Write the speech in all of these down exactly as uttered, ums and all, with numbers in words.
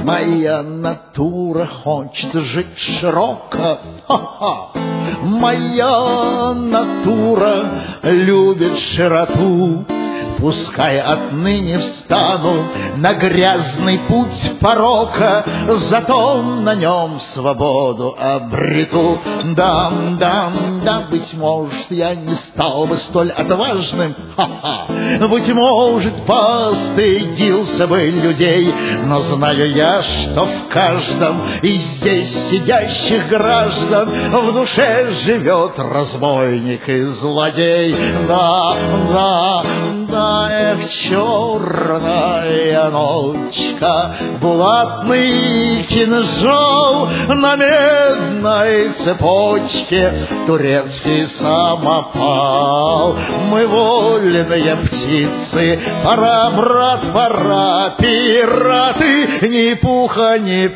Моя натура хочет жить широко. Ха-ха. Моя натура любит широту. Пускай отныне встану на грязный путь порока, зато на нем свободу обрету. Да, да, да, быть может, я не стал бы столь отважным, ха-ха. Быть может, постыдился бы людей, но знаю я, что в каждом из здесь сидящих граждан в душе живет разбойник и злодей. Да, да, да. Эх, черная ночка, булатный кинжал на медной цепочке, турецкий самопал. Мы вольные птицы, пора, брат, пора, пираты, ни пуха, ни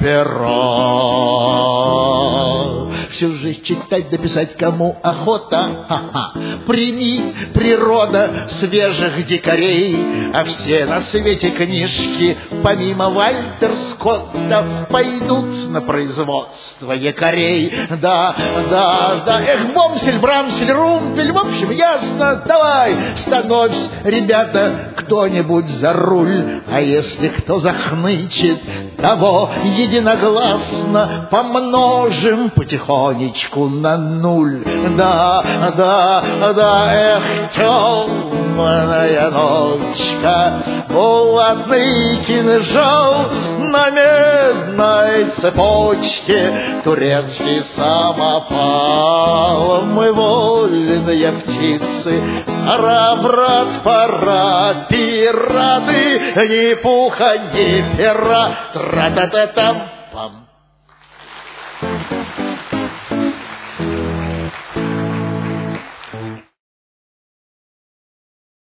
пера. Всю жизнь читать, дописать кому охота, ха-ха. Прими, природа, свежих дикарей, а все на свете книжки, помимо Вальтер Скотта, пойдут на производство якорей. Да, да, да, эх, бомсель, брамсель, румпель, в общем, ясно, давай, становись, ребята, кто-нибудь за руль, а если кто захнычет, того единогласно помножим потихонечку на нуль. Да, да, да, эх, темная ночка, булатный кинжал на медной цепочке, турецкий самопал. Мы вольные птицы, пора, брат, пора, пираты, ни пуха, ни пера, тра-та-та-там-пам.